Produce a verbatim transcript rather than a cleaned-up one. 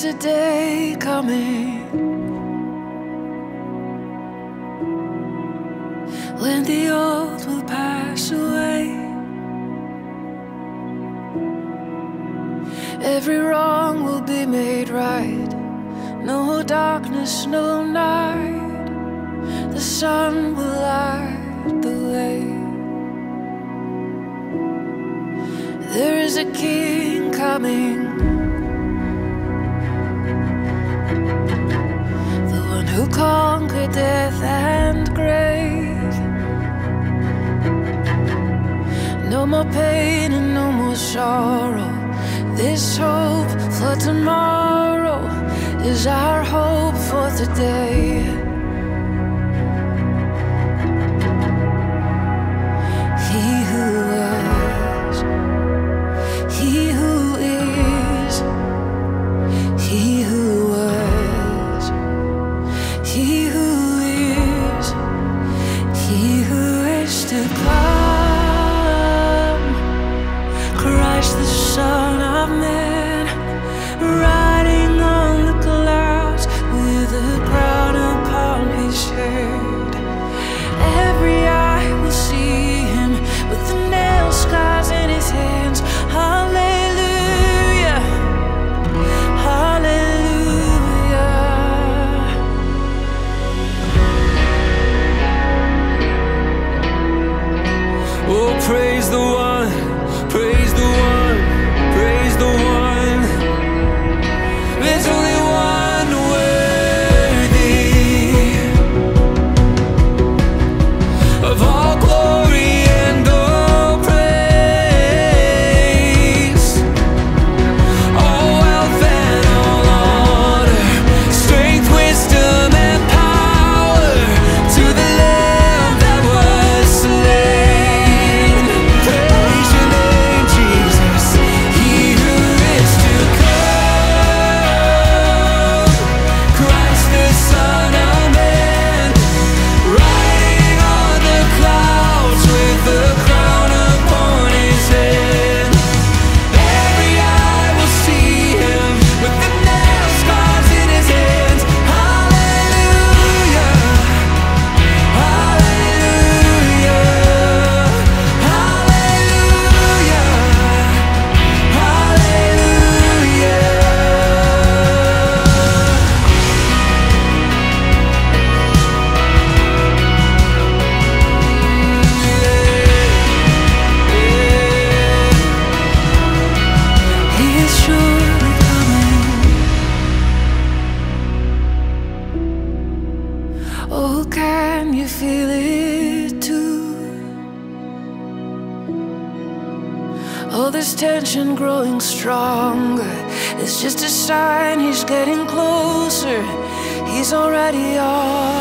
a day coming when the old will pass away. Every wrong will be made right. No darkness, no night. The sun will light the way. There is a king coming, the one who conquered death and grave. No more pain and no more sorrow. This hope for tomorrow is our hope for today. He who was, he who is, he who was, he who is, he who is to come. Christ the Son of Man, riding on the clouds with a crown upon his head. Every eye will see him with the nail scars in his hands. Hallelujah, hallelujah. Oh, praise the one, praise the one, praise the one. There's only one worthy of all glory and all praise, all wealth and all honor, strength, wisdom and power to the Lamb that was slain. Praise your name, Jesus, he who is to come. Christ the Son of Man, riding on the clouds with a crown upon his head. Every eye will see him with the nail scars in his hands. Hallelujah, hallelujah, hallelujah, hallelujah. He is surely coming. Oh, can you feel it too? Oh, this tension growing stronger. It's just a sign he's getting closer. He's already on